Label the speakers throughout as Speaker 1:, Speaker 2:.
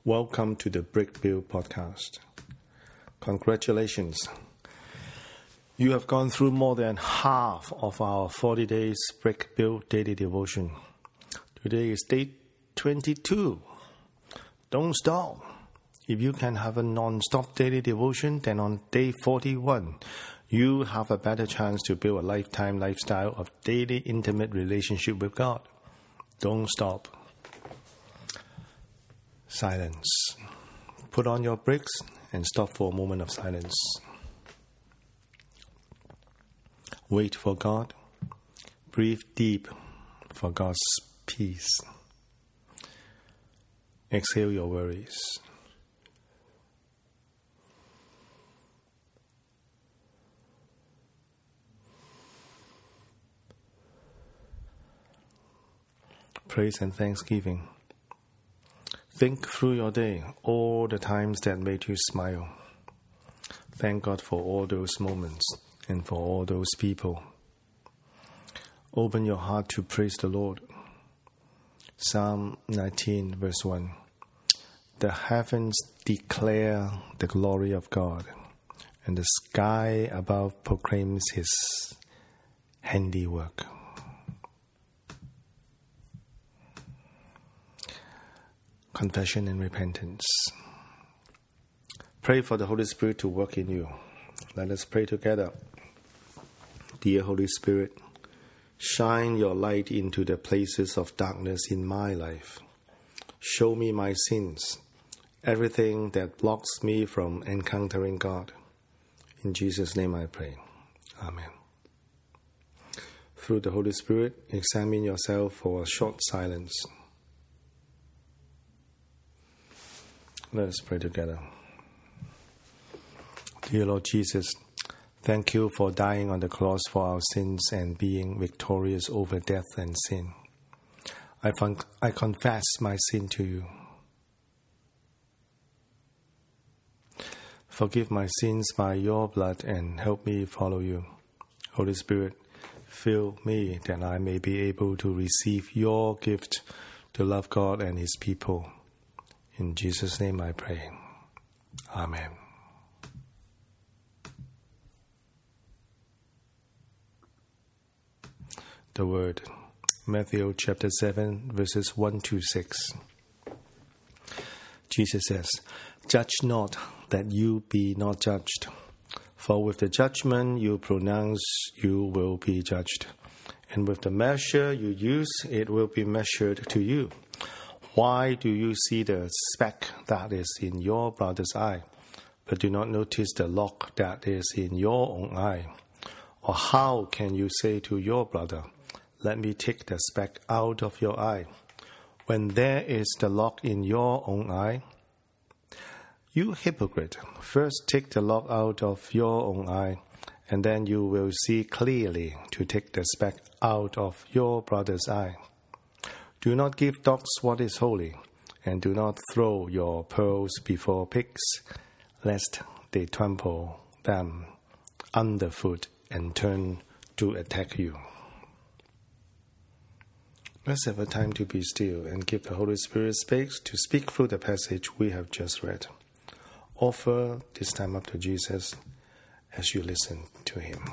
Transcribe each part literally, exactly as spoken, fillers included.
Speaker 1: Welcome to the Brick Build podcast. Congratulations. You have gone through more than half of our forty days Brick Build daily devotion. Today is day twenty-two. Don't stop. If you can have a non-stop daily devotion, then on day forty-one, you have a better chance to build a lifetime lifestyle of daily intimate relationship with God. Don't stop. Silence. Put on your bricks and stop for a moment of silence. Wait for God. Breathe deep for God's peace. Exhale your worries. Praise and thanksgiving. Think through your day, all the times that made you smile. Thank God for all those moments and for all those people. Open your heart to praise the Lord. Psalm nineteen, verse one. The heavens declare the glory of God, and the sky above proclaims His handiwork. Confession and repentance. Pray for the Holy Spirit to work in you. Let us pray together. Dear Holy Spirit, shine your light into the places of darkness in my life. Show me my sins, everything that blocks me from encountering God. In Jesus' name I pray. Amen. Through the Holy Spirit, examine yourself for a short silence. Let us pray together. Dear Lord Jesus, thank you for dying on the cross for our sins and being victorious over death and sin. I, fun- I confess my sin to you. Forgive my sins by your blood and help me follow you. Holy Spirit, fill me that I may be able to receive your gift to love God and His people. In Jesus' name I pray. Amen. The Word. Matthew chapter seven, verses one to six. Jesus says, "Judge not, that you be not judged. For with the judgment you pronounce, you will be judged. And with the measure you use, it will be measured to you. Why do you see the speck that is in your brother's eye, but do not notice the log that is in your own eye? Or how can you say to your brother, 'Let me take the speck out of your eye,' when there is the log in your own eye? You hypocrite, first take the log out of your own eye, and then you will see clearly to take the speck out of your brother's eye. Do not give dogs what is holy, and do not throw your pearls before pigs, lest they trample them underfoot and turn to attack you." Let's have a time to be still and give the Holy Spirit space to speak through the passage we have just read. Offer this time up to Jesus as you listen to Him.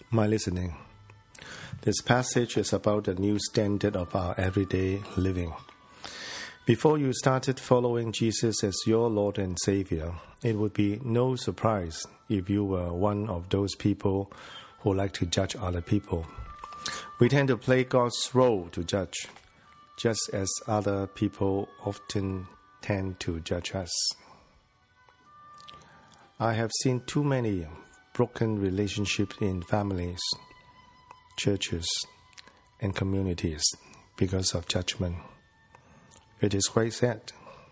Speaker 1: My listening. This passage is about the new standard of our everyday living. Before you started following Jesus as your Lord and Savior, it would be no surprise if you were one of those people who like to judge other people. We tend to play God's role to judge, just as other people often tend to judge us. I have seen too many broken relationships in families, churches, and communities because of judgment. It is quite sad.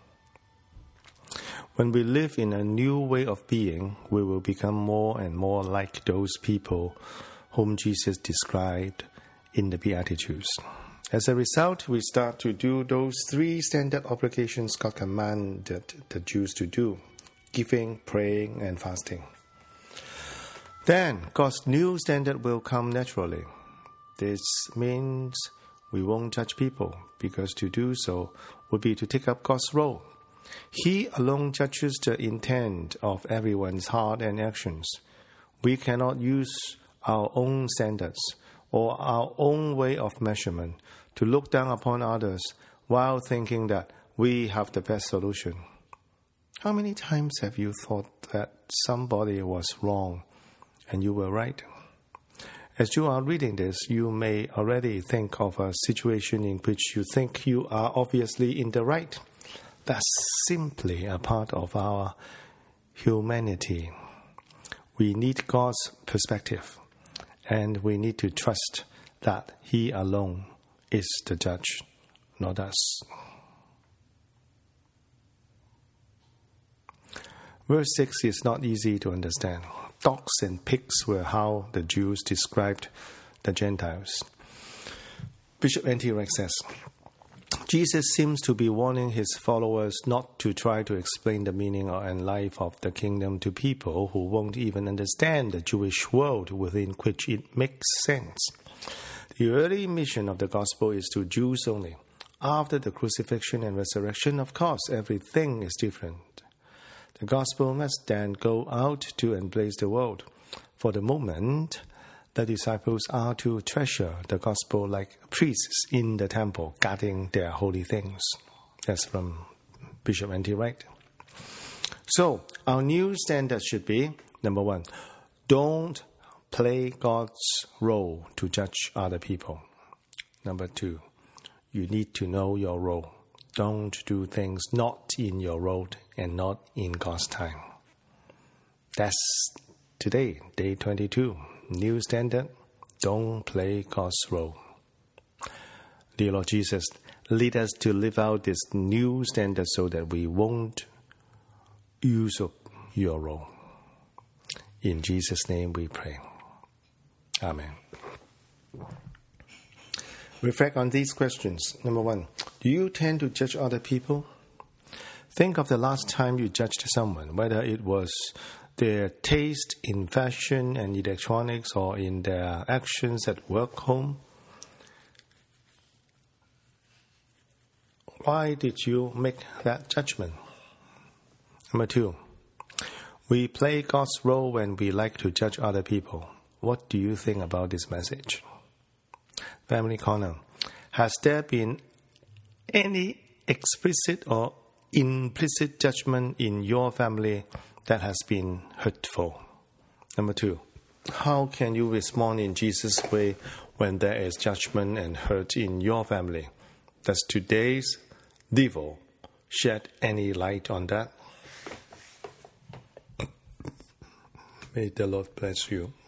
Speaker 1: When we live in a new way of being, we will become more and more like those people whom Jesus described in the Beatitudes. As a result, we start to do those three standard obligations God commanded the Jews to do: giving, praying, and fasting. Then God's new standard will come naturally. This means we won't judge people, because to do so would be to take up God's role. He alone judges the intent of everyone's heart and actions. We cannot use our own standards or our own way of measurement to look down upon others while thinking that we have the best solution. How many times have you thought that somebody was wrong and you were right? As you are reading this, you may already think of a situation in which you think you are obviously in the right. That's simply a part of our humanity. We need God's perspective, and we need to trust that He alone is the judge, not us. Verse six is not easy to understand. Dogs and pigs were how the Jews described the Gentiles. Bishop N T Wright says, Jesus seems to be warning his followers not to try to explain the meaning and life of the kingdom to people who won't even understand the Jewish world within which it makes sense. The early mission of the gospel is to Jews only. After the crucifixion and resurrection, of course, everything is different. The gospel must then go out to embrace the world. For the moment, the disciples are to treasure the gospel like priests in the temple, guarding their holy things. That's from Bishop N T Wright. So, our new standard should be, number one, don't play God's role to judge other people. Number two, you need to know your role. Don't do things not in your role and not in God's time. That's today, day twenty-two. New standard, don't play God's role. Dear Lord Jesus, lead us to live out this new standard so that we won't usurp your role. In Jesus' name we pray. Amen. Reflect on these questions. Number one, do you tend to judge other people? Think of the last time you judged someone, whether it was their taste in fashion and electronics or in their actions at work, home. Why did you make that judgment? Number two, we play God's role when we like to judge other people. What do you think about this message? Family Corner. Has there been any explicit or implicit judgment in your family that has been hurtful? Number two, how can you respond in Jesus' way when there is judgment and hurt in your family? Does today's Devo shed any light on that? May the Lord bless you.